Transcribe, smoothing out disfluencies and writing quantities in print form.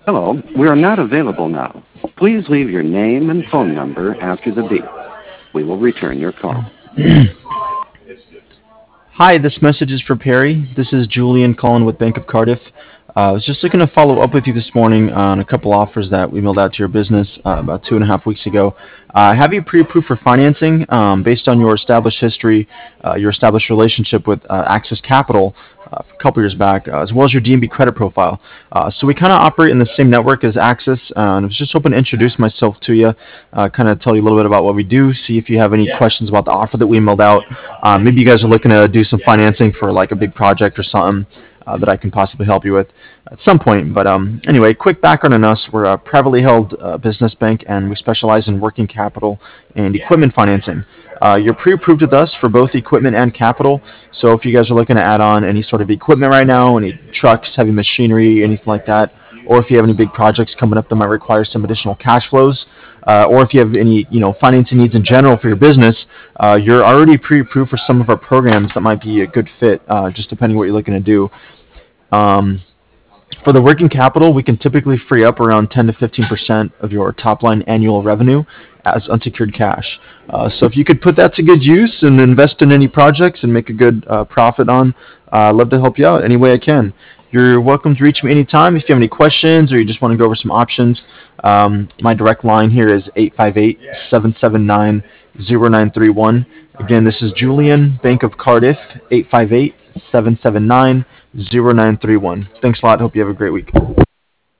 Hello, we are not available now. Please leave your name and phone number after the beep. We will return your call. Hi, this message is for Perry. This is Julian calling with Bank of Cardiff. I was just looking to follow up with you this morning on a couple offers that we mailed out to your business about 2.5 weeks ago. I have you pre-approved for financing based on your established history, your established relationship with Access Capital a couple years back, as well as your DNB credit profile. So we kind of operate in the same network as Access, and I was just hoping to introduce myself to you, kind of tell you a little bit about what we do, see if you have any questions about the offer that we mailed out. Maybe you guys are looking to do some financing for like a big project or something that I can possibly help you with at some point. But anyway, quick background on us. We're a privately held business bank, and we specialize in working capital and equipment financing. You're pre-approved with us for both equipment and capital. So if you guys are looking to add on any sort of equipment right now, any trucks, heavy machinery, anything like that, or if you have any big projects coming up that might require some additional cash flows, or if you have any financing needs in general for your business, you're already pre-approved for some of our programs that might be a good fit, just depending what you're looking to do. Um, for the working capital, we can typically free up around 10 to 15% of your top line annual revenue as unsecured cash. So if you could put that to good use and invest in any projects and make a good profit on, I'd love to help you out any way I can. You're welcome to reach me anytime if you have any questions or you just want to go over some options. My direct line here is 858-779-0931. Again, this is Julian, Bank of Cardiff, 858-779-0931. Thanks a lot. Hope you have a great week.